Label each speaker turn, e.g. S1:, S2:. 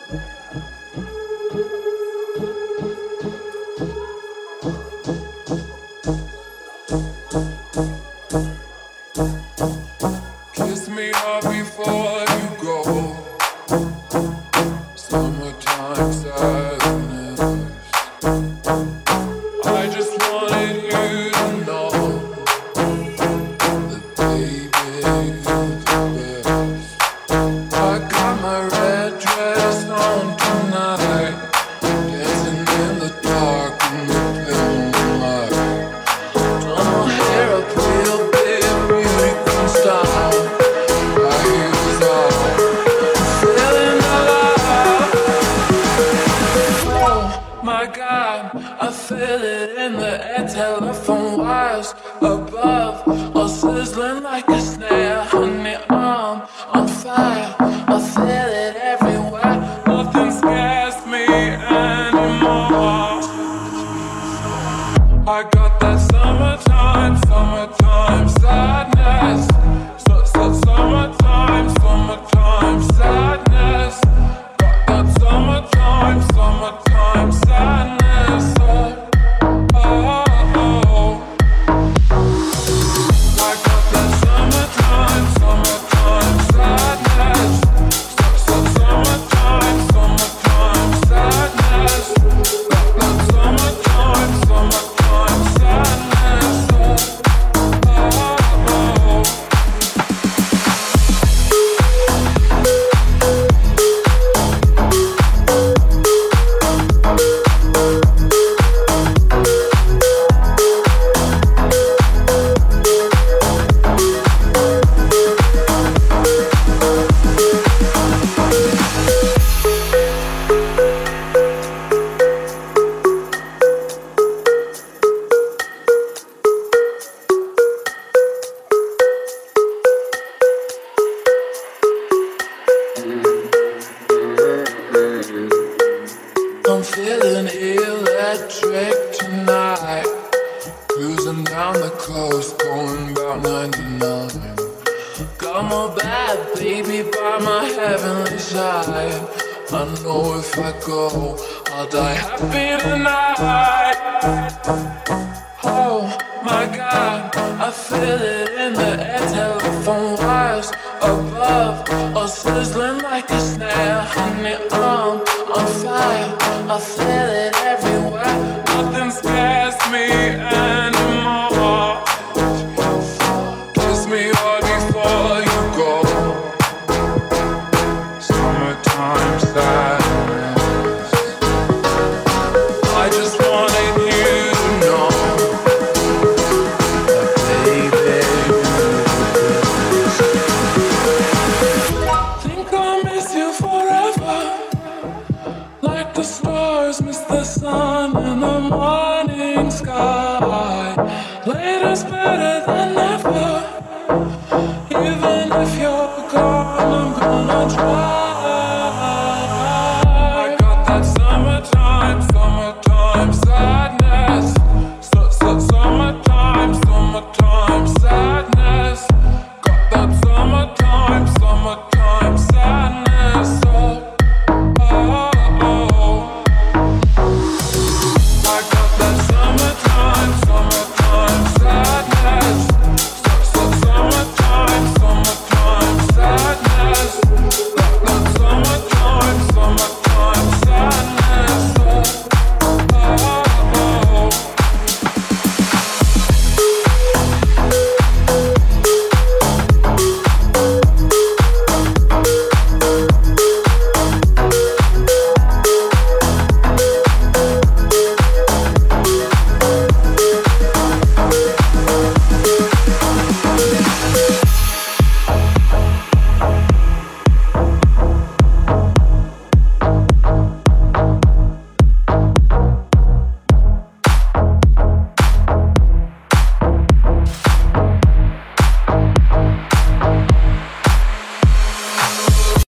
S1: Kiss me hard before you go. Summertime sadness. I just wanted you to know that baby you're the best. I got my red dress on tonight, dancing in the dark in the pale moonlight. Done my hair up real big, beauty queen style. I use all, feeling alive. Oh my God, I feel it in the air, telephone wires above, all sizzling like a snare. Honey, I'm on fire, I feel it everywhere. Nothing scares me anymore. I got that summertime sadness. Summertime sadness. Got that summertime sadness. Oh, oh, oh. I got that summertime sadness. Summertime sadness. Got that summertime sadness. Oh, oh, oh. I'm feeling electric tonight, cruising down the coast, going about 99. Got my bad baby by my heavenly side. I know if I go, I'll die happy tonight. Oh my God, I feel it in the air, telephone wires above, all sizzling like a snare. Honey, I'm on fire, I feel it everywhere. Nothing scares me anymore. Kiss me hard before you go. Summertime sadness. I just wanted you to know that baby think I'll miss you forever, like the stars miss the sun in the morning sky. Later's better than never. Even if you're gone, I'm gonna try. I got that summertime